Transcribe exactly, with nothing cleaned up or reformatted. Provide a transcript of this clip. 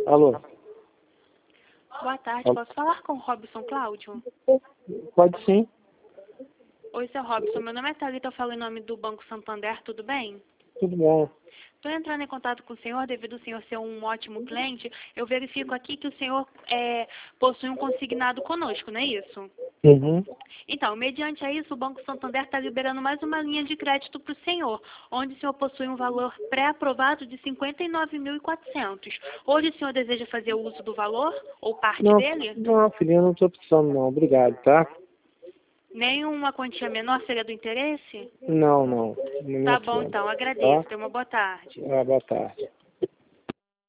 Alô? Boa tarde, Alô? posso falar com o Robson Cláudio? Pode sim. Oi, seu Robson, meu nome é Thalita, eu falo em nome do Banco Santander, tudo bem? Tudo bom. Estou entrando em contato com o senhor, devido ao senhor ser um ótimo cliente, eu verifico aqui que o senhor é, possui um consignado conosco, não é isso? Uhum. Então, mediante a isso, o Banco Santander está liberando mais uma linha de crédito para o senhor, onde o senhor possui um valor pré-aprovado de cinquenta e nove mil e quatrocentos. Hoje o senhor deseja fazer uso do valor, ou parte Não, dele? não, filhinha, não estou precisando não. Obrigado, tá? Nenhuma quantia menor seria do interesse? Não, não. Não me Tá bom, afunda. então, Tá? agradeço. Tenha uma boa tarde. Ah, boa tarde.